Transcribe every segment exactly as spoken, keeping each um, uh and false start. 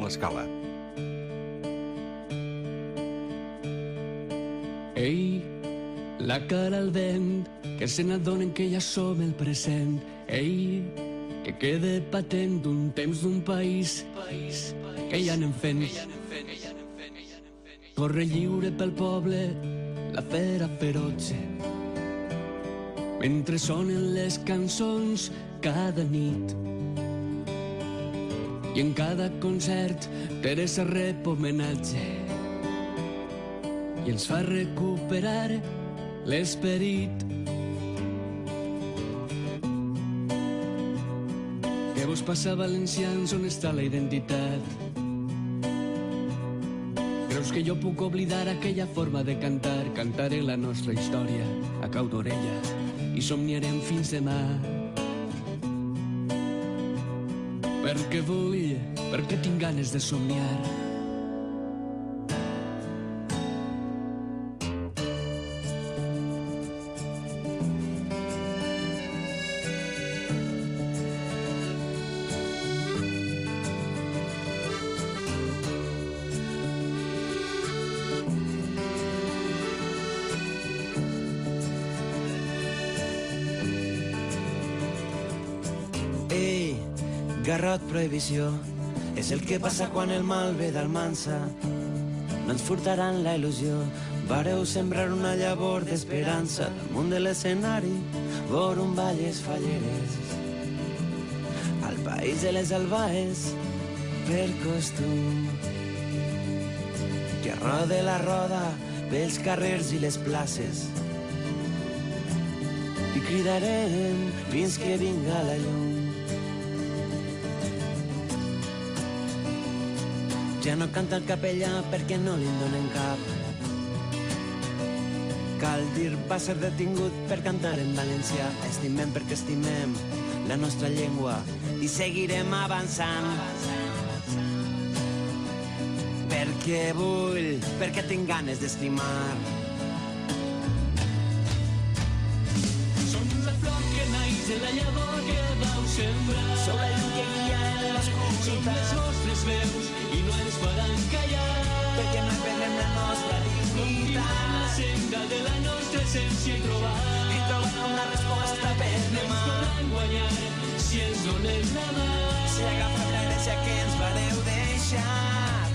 l'Escala. Ei, la cara al vent, que se n'adonen que ja som el present. Ei, que quede patent d'un temps d'un país que ja anem fent. Corre lliure pel poble la fera ferotge, mentre sonen les cançons cada nit. I en cada concert Teresa rep homenatge i ens fa recuperar l'esperit. Què vos passa, valencians? On està la identitat? Creus que jo puc oblidar aquella forma de cantar? Cantaré la nostra història a cau d'orella i somniarem fins demà. Perquè vull, perquè tinc ganes de somniar. Garrot prohibició és el que passa quan el mal ve d'Almansa. No ens furtaran la il·lusió. Vareu sembrar una llavor d'esperança damunt de l'escenari, vor un valles falleres. Al país de les albaes, per costum, que rode la roda pels carrers i les places, i cridarem fins que vinga la llum. Ja no canta el capellà perquè no li'n donen cap. Cal dir, va ser detingut per cantar en valencià. Estimem perquè estimem la nostra llengua i seguirem avançant. Perquè vull, perquè tinc ganes d'estimar. Som la flor que naix de la llavor que vau sembrar. Som la llum que guia en l'escuritat. Som les vostres veus i no ens faran callar, perquè no perdem la nostra dignitat. La senda de la nostra essència i trobar i trobar una resposta per demà. Ens podran guanyar si ens donem la mà, si agafem l'herència que ens vareu deixar.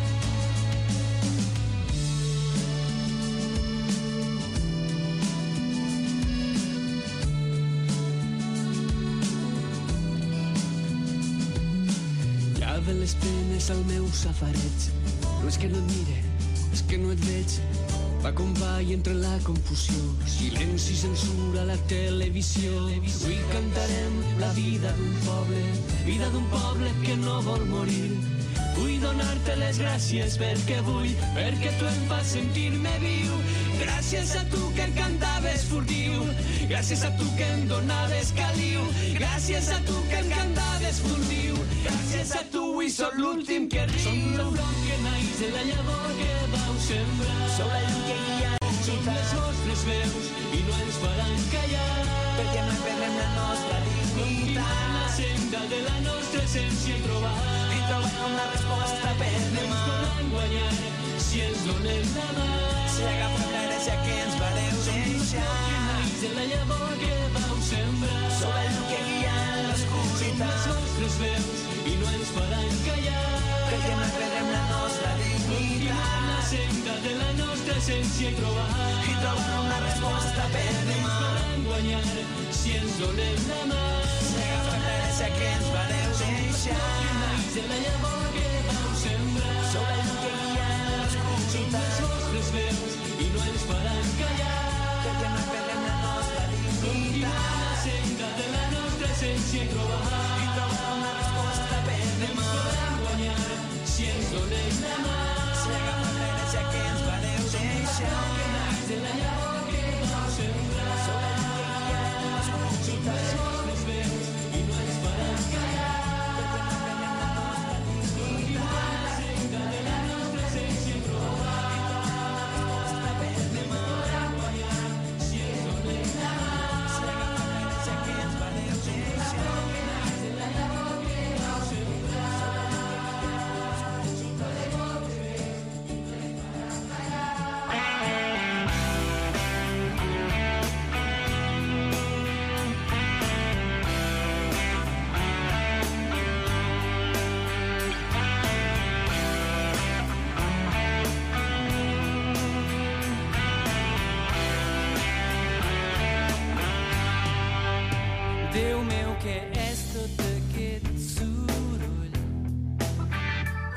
Llava les penes al meu safareig. No és que no et mire, és que no et veig. Va com va i entre la confusió, silenci i censura a la televisió. Avui cantarem la vida d'un poble, vida d'un poble que no vol morir. Vull donar-te les gràcies perquè vull, perquè tu em fas sentir-me viu. Gràcies a tu que em cantaves furtiu, gràcies a tu que em donaves caliu, gràcies a tu que em cantaves furtiu, gràcies a tu avui sóc l'últim que riu. Som la flor que naix de la llavor que vau sembrar. Som la llum que guia som les vostres veus i no ens faran callar, perquè no perdem la nostra dignitat. La senda de la nostra essència i trobar i trobar una resposta per demà. Ens podran guanyar si ens donem la mà, si agafem l'herència que ens vareu deixar. Som la flor que naix de la llavor que vau sembrar. Som la llum que guia en l'escuritat. Som les vostres veus i no ens faran callar, perquè no perdem la nostra dignitat. La senda de la nostra essència i trobar i trobar una resposta per demà. Ens podran guanyar si ens donem la mà, si agafem l'herència que ens vareu deixar. Som la flor que naix de la llavor que vau sembrar. Som la llum que guia en l'escuritat. Som les vostres veus i no ens faran callar, perquè no perdem la nostra dignitat. La senda de la nostra essència i trobar i trobar una resposta per demà. Ens podran guanyar si ens donem la mà, si agafem l'herència que ens vareu deixar. que naix de la llavor que vau sembrar. Som la llum que guia en l'escuritat. Som les vostres veus i no ens faran callar, perquè no perdem la nostra dignitat. la senda de la nostra essència i trobar i trobar una resposta per demà. podran guanyar si ens donem la mà, si agafem l'herència que ens vareu deixar.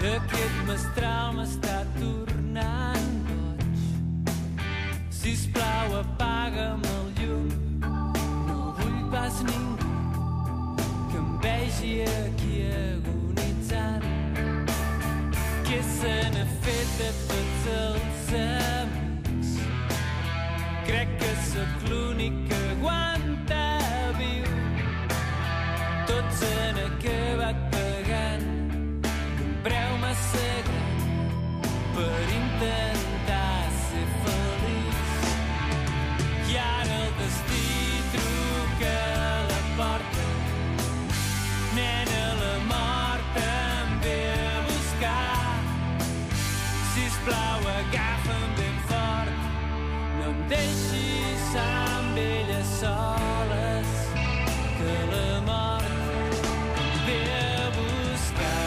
Aquest mestral m'està tornant boig. Sisplau, apaga'm el llum. No vull pas ningú que em vegi aquí agonitzant. Què se n'ha fet de tots els amics? Crec que sóc l'únic que aguanta viu. Tots han acabat pagant un preu massa gran per intentar ser feliç. I ara el destí truca a la porta. Nena, la mort em ve a buscar. Sisplau, agafa'm ben fort. No em deixis amb elles soles, que la mort em ve a buscar.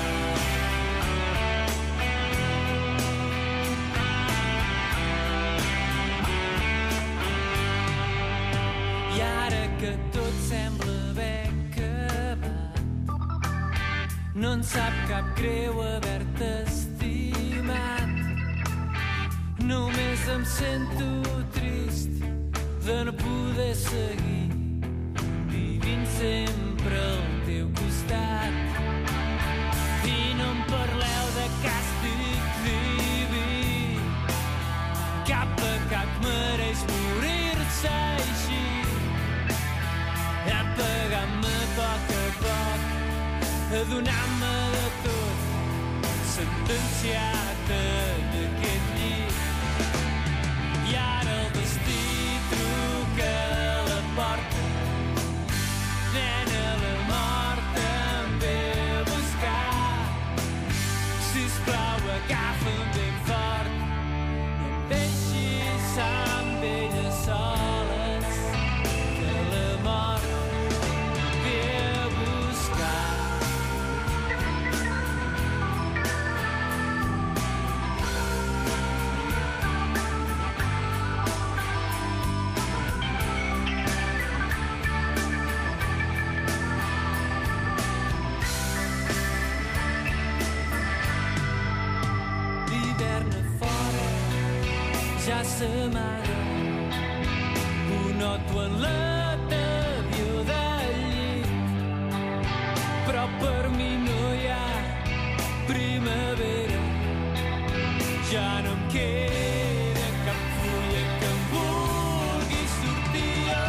I ara que tot sembla haver acabat, no en sap cap greu haver-te estimat. Només em sento trist de no poder seguir vivint sempre al teu costat. I no em parleu de càstig diví. Cap pecat mereix morir-se així. Apagant-me a poc a poc, adonant-me de tot, sentenciat en aquest llit. I ara el destí truca a la porta. Nena, la mort em ve a buscar. Sisplau, agafa'm ben fort. No em deixis amb elles soles, que la mort em ve a buscar. Ja s'amaga, ho noto en la tebior del llit, però per mi no hi ha primavera. Ja no em queda cap fulla que em vulgui sortir.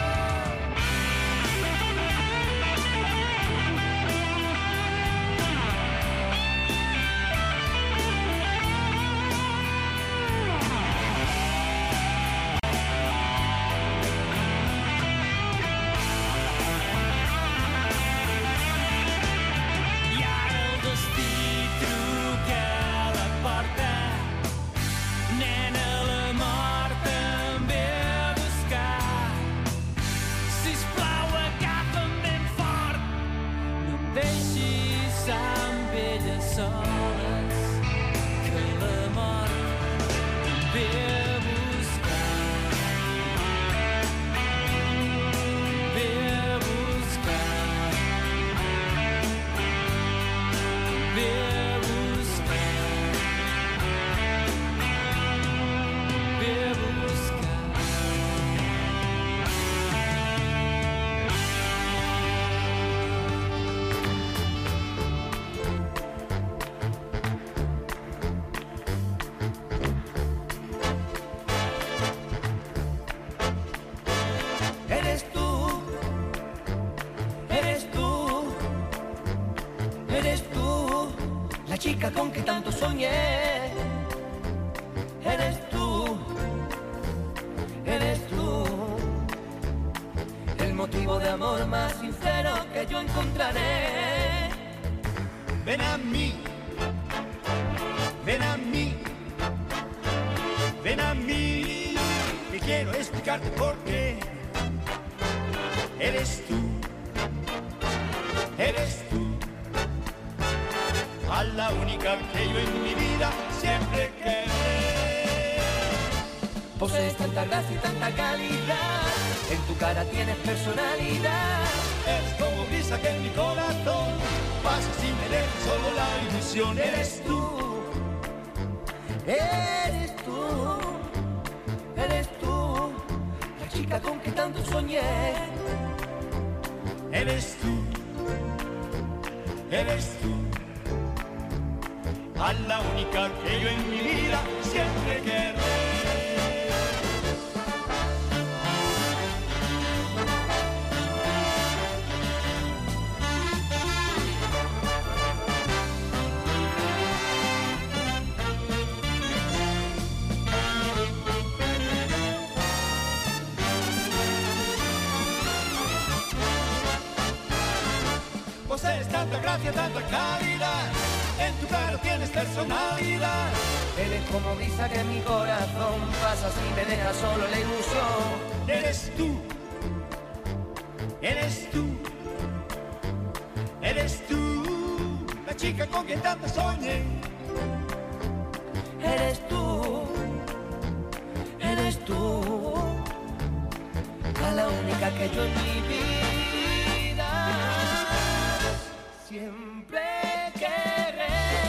Con que tanto soñé, eres tú, eres tú, el motivo de amor más sincero que yo encontraré. Ven a mí, ven a mí, ven a mí, que quiero explicarte por qué. Eres tú, eres tú, a la única que yo en mi vida siempre quedé. Posees tanta gracia y tanta calidad, en tu cara tienes personalidad. Es como brisa que en mi corazón pasa si me dejas solo la ilusión? Eres tú, Eres tú, eres tú, la chica con que tanto soñé. eres tú, eres tú, a la única que yo en mi vida siempre querré. Posees tanta gracia, tanta calidad, en tu cara tienes personalidad. Eres como brisa que en mi corazón pasa si me dejas solo la ilusión. Eres tú, eres tú, eres tú, la chica con quien tanto soñé. Eres tú, eres tú, a la única que yo en mi vida siempre querré.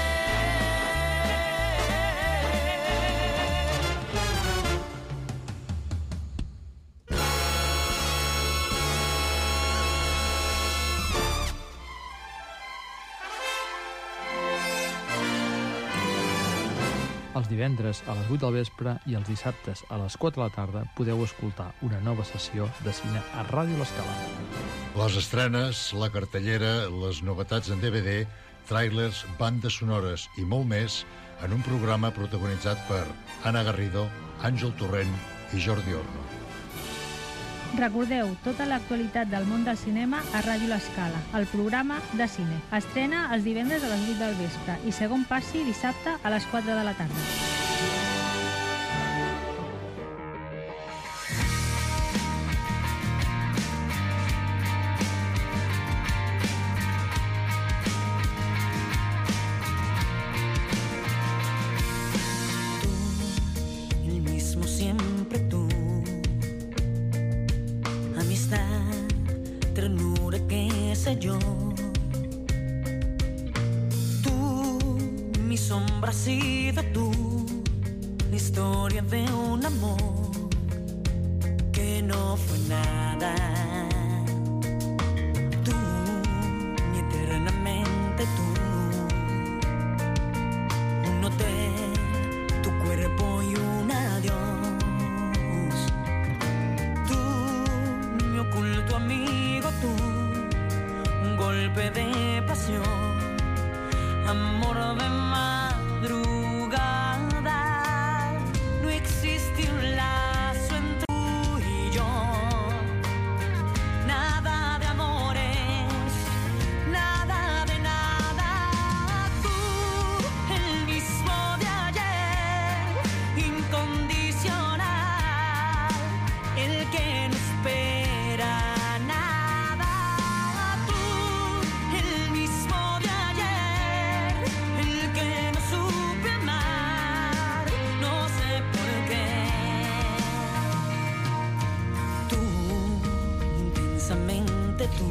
Els divendres a les vuit del vespre i els dissabtes a les quatre de la tarda podeu escoltar una nova sessió de cine a Ràdio L'Escala. Les estrenes, la cartellera, les novetats en D V D, tràilers, bandes sonores i molt més en un programa protagonitzat per Anna Garrido, Àngel Torrent i Jordi Orno. Recordeu tota l'actualitat del món del cinema a Ràdio L'Escala, el programa de cine. Estrena els divendres a les vuit del vespre i segon passi dissabte a les quatre de la tarda. Yo, tú, mi sombra ha sido tú, la historia de un amor que no fue nada. Tú, mi eternamente tú, un hotel, tu cuerpo y un adiós. Tú, mi oculto amigo, tú, golpe de pasión, amor de madrugada. No existe un lazo entre tú y yo, nada de amores, nada de nada. Tú, el mismo de ayer, incondicional, el que no espera. Tú,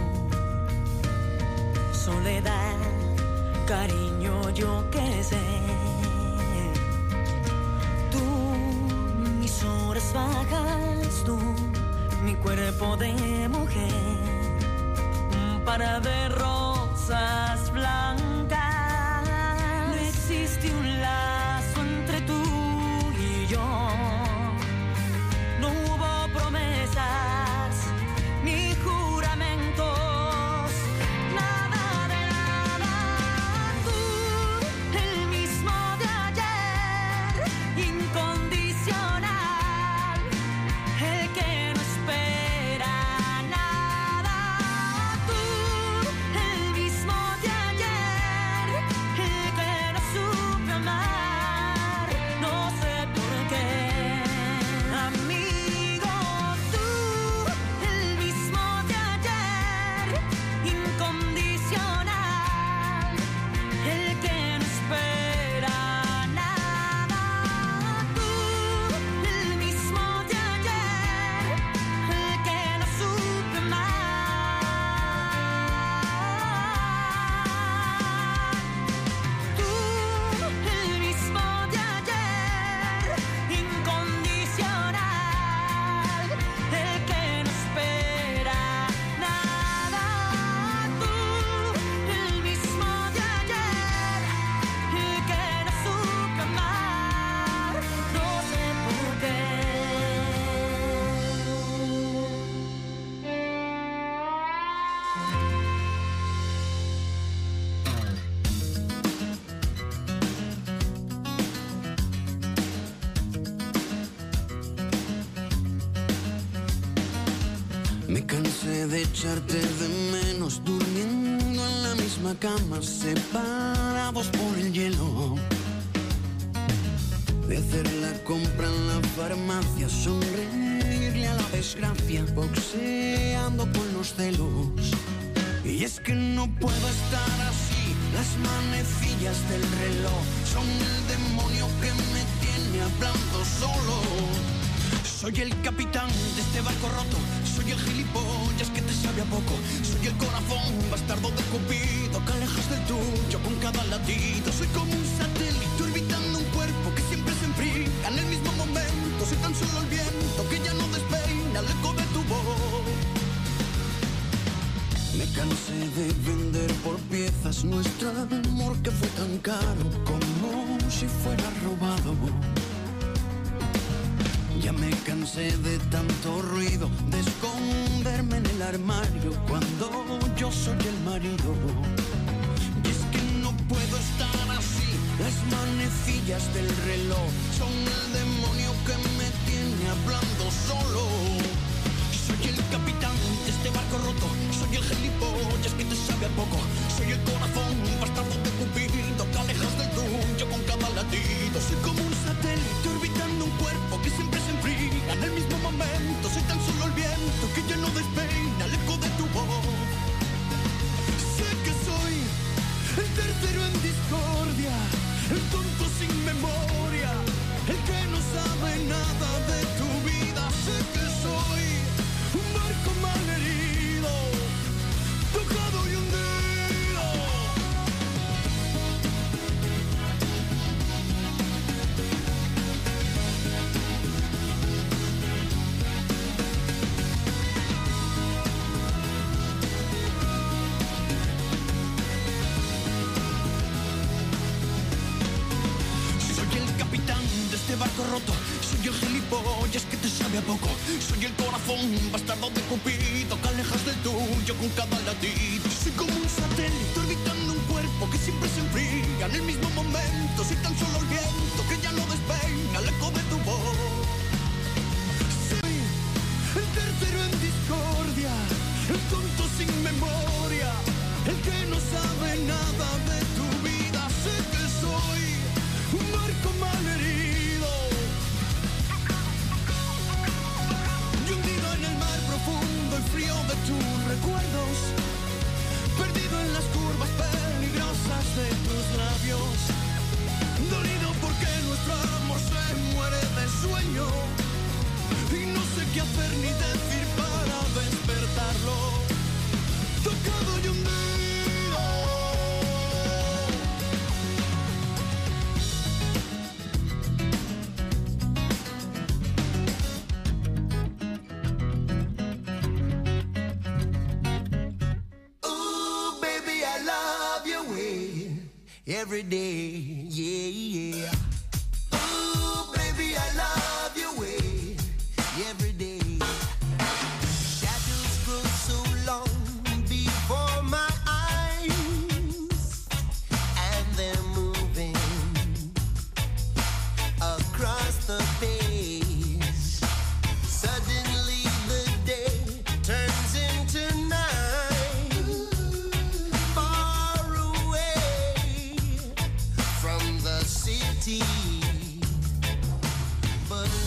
soledad, cariño, yo qué sé. Tú, mis horas bajas, tú, mi cuerpo de mujer, un par de rosas blancas. No existe un lazo entre tú y yo, no hubo promesas ni juramentos, nada de nada. Tú, el mismo de ayer, incondicional, el que no espera nada. Tú, el mismo de ayer, Me cansé de echarte de menos, durmiendo en la misma cama, separados por el hielo. De hacer la compra en la farmacia, sonreírle a la desgracia, boxeando con los celos. Y es que no puedo estar así, las manecillas del reloj son el demonio que me tiene hablando solo. Soy el capitán de este barco roto, soy el gilipollas que te sabe a poco, soy el corazón bastardo de Cupido que alejas del tuyo con cada latido. Soy como un satélite orbitando un cuerpo que siempre se enfría en el mismo momento. Soy tan solo el viento que ya no despeina el eco de tu voz. Me cansé de vender por piezas nuestro amor que fue tan caro, como si fuera robado. Ya me cansé de tanto ruido, de esconderme en el armario cuando yo soy el marido. Y es que no puedo estar así, las manecillas del reloj son el demonio que me tiene hablando solo. Soy el capitán de este barco roto, soy el gilipollas que te sabe a poco, soy el corazón bastardo de Cupido que alejas del tuyo con cada latido. Soy como un satélite orbitando un cuerpo que siempre se enfría en el mismo momento. Soy tan solo el viento que ya no despeina el eco de tu voz. Sé que soy el tercero en discordia, el tonto sin memoria, el que no sabe nada de tu vida. Sé que soy un barco malherido, tocado y hundido. Este barco roto, soy el gilipollas que te sabe a poco, soy el corazón bastardo de Cupido que alejas del tuyo con cada latido. Soy como un satélite orbitando un cuerpo que siempre se enfría en el mismo momento. Soy tan solo el viento que ya no despeina el eco de tu voz. Soy el tercero en discordia, el tonto sin memoria, el que no sabe nada de tu vida. Sé que soy un barco malherido, el frío de tus recuerdos, perdido en las curvas peligrosas de tus labios, dolido porque nuestro amor se muere de sueño y no sé qué hacer ni decir para despertarlo, tocado y hundido. Every day, yeah, yeah. Ooh, baby, I love your way. Every day. Shadows grow so long before my eyes, and they're moving across the page. Suddenly the day turns into night. But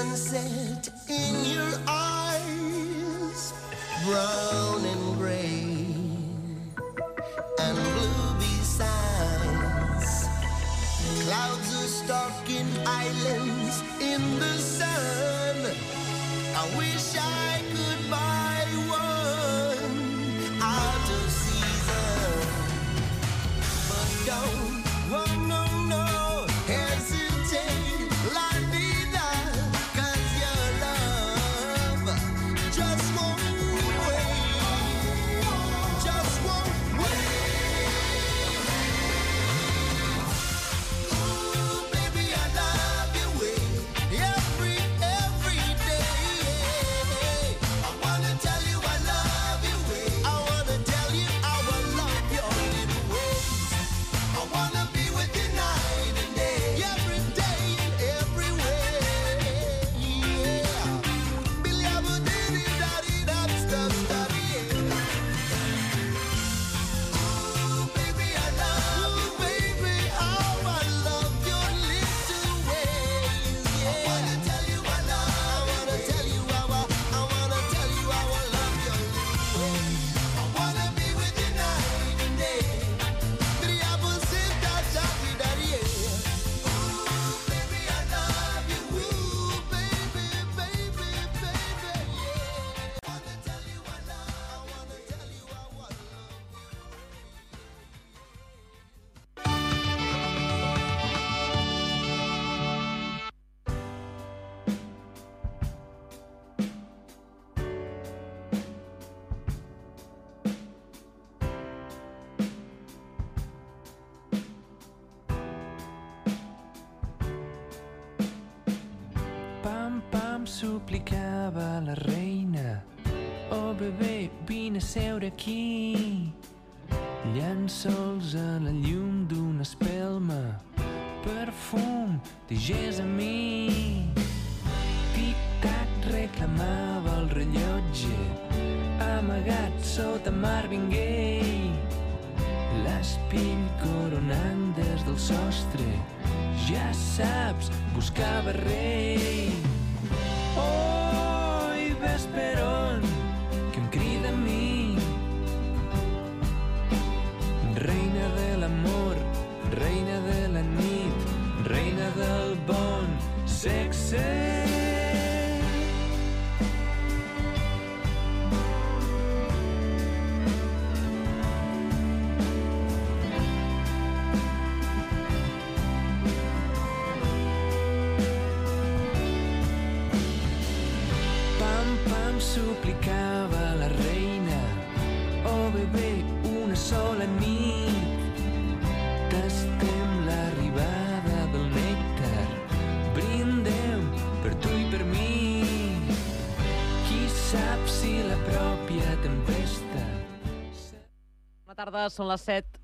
sunset in your eyes, brown and gray and blue besides. Clouds are stalking islands in the sun. I wish I could buy one out of season, but don't, oh no, no, hesitate, la vida, 'cause your love just won't wait, just won't wait. Ooh, baby, I love your way, every, every day. I wanna tell you I love your way, I wanna tell you how I love your little ways. I wanna be with you night and day, every day and every way. Yeah. Billy Abu Diddy Daddy Dab Stub Stubby. Ooh, baby, I love you, baby. How I love your little ways. Yeah. I wanna tell you I love. I wanna tell you how I. I wanna tell you how I love your little ways. I wanna be with you night and day. Billy Abu Diddy Daddy. Ooh, baby, I love you. Ooh, baby, baby, baby, yeah. I wanna tell you I love. I wanna tell you how I love you. Pam, pam, suplicava la reina. Oh, bebè, vine a seure aquí. Llençols a la llum d'una espelma. Perfum, digués a mi. Tic-tac reclamava el rellotge. Amagat sota Marvin Gaye. L'espill coronant des del sostre. Ja saps, buscava rei. Oi, vesperon, que em crida a mi. Reina de l'amor, reina de la nit, reina del bon sexe. Pam, pam, suplicava la reina. Oh, bebè, una sola nit. Tastem l'arribada del nèctar. Brindem per tu i per mi. Qui sap si la pròpia tempesta... Bona tarda, són les set